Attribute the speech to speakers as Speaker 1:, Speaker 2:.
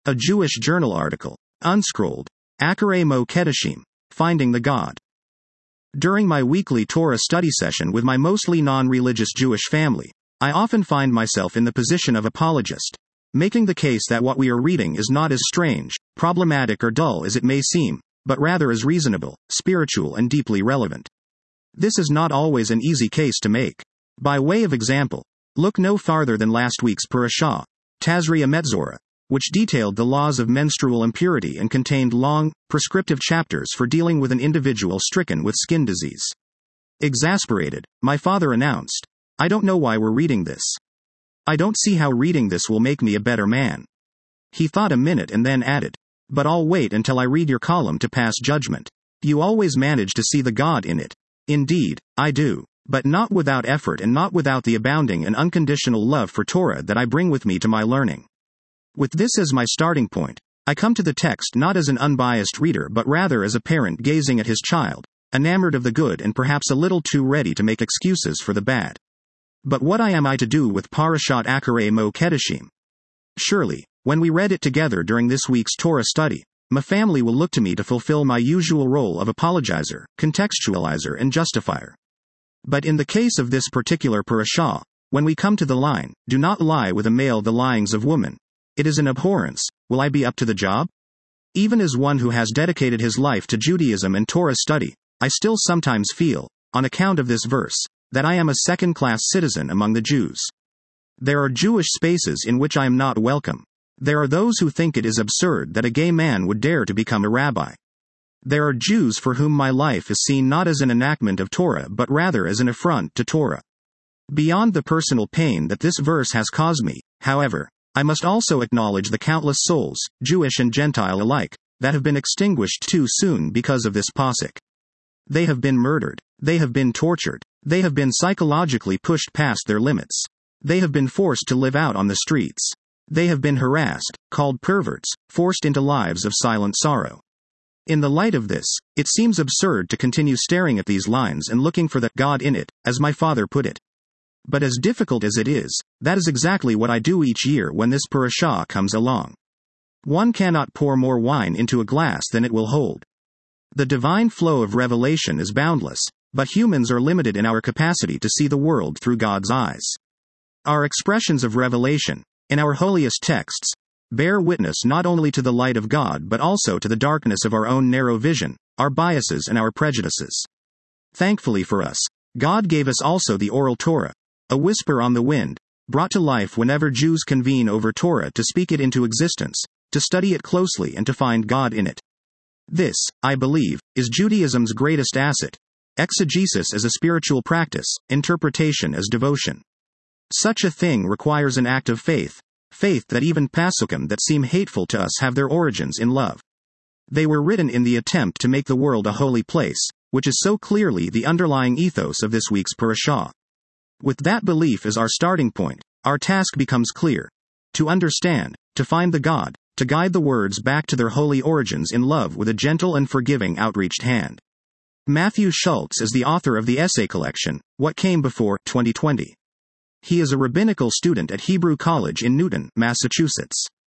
Speaker 1: A Jewish journal article. Unscrolled. Acharei Mo Kedoshim. Finding the God. During my weekly Torah study session with my mostly non-religious Jewish family, I often find myself in the position of apologist, making the case that what we are reading is not as strange, problematic or dull as it may seem, but rather as reasonable, spiritual and deeply relevant. This is not always an easy case to make. By way of example, look no farther than last week's parashah, Tazria Metzora, which detailed the laws of menstrual impurity and contained long, prescriptive chapters for dealing with an individual stricken with skin disease. Exasperated, my father announced, "I don't know why we're reading this. I don't see how reading this will make me a better man." He thought a minute and then added, "But I'll wait until I read your column to pass judgment. You always manage to see the God in it." Indeed, I do, but not without effort and not without the abounding and unconditional love for Torah that I bring with me to my learning. With this as my starting point, I come to the text not as an unbiased reader but rather as a parent gazing at his child, enamored of the good and perhaps a little too ready to make excuses for the bad. But what am I to do with Parashat Acharei Mo Kedoshim? Surely, when we read it together during this week's Torah study, my family will look to me to fulfill my usual role of apologizer, contextualizer and justifier. But in the case of this particular parashah, when we come to the line, "Do not lie with a male the lyings of woman," it is an abhorrence. Will I be up to the job? Even as one who has dedicated his life to Judaism and Torah study, I still sometimes feel, on account of this verse, that I am a second-class citizen among the Jews. There are Jewish spaces in which I am not welcome. There are those who think it is absurd that a gay man would dare to become a rabbi. There are Jews for whom my life is seen not as an enactment of Torah but rather as an affront to Torah. Beyond the personal pain that this verse has caused me, however, I must also acknowledge the countless souls, Jewish and Gentile alike, that have been extinguished too soon because of this pasuk. They have been murdered. They have been tortured. They have been psychologically pushed past their limits. They have been forced to live out on the streets. They have been harassed, called perverts, forced into lives of silent sorrow. In the light of this, it seems absurd to continue staring at these lines and looking for the God in it, as my father put it. But as difficult as it is, that is exactly what I do each year when this parashah comes along. One cannot pour more wine into a glass than it will hold. The divine flow of revelation is boundless, but humans are limited in our capacity to see the world through God's eyes. Our expressions of revelation, in our holiest texts, bear witness not only to the light of God but also to the darkness of our own narrow vision, our biases and our prejudices. Thankfully for us, God gave us also the oral Torah, a whisper on the wind, brought to life whenever Jews convene over Torah to speak it into existence, to study it closely and to find God in it. This, I believe, is Judaism's greatest asset: exegesis as a spiritual practice, interpretation as devotion. Such a thing requires an act of faith that even pasukim that seem hateful to us have their origins in love. They were written in the attempt to make the world a holy place, which is so clearly the underlying ethos of this week's parashah. With that belief as our starting point, our task becomes clear: to understand, to find the God, to guide the words back to their holy origins in love with a gentle and forgiving outreached hand. Matthew Schultz is the author of the essay collection, What Came Before, 2020. He is a rabbinical student at Hebrew College in Newton, Massachusetts.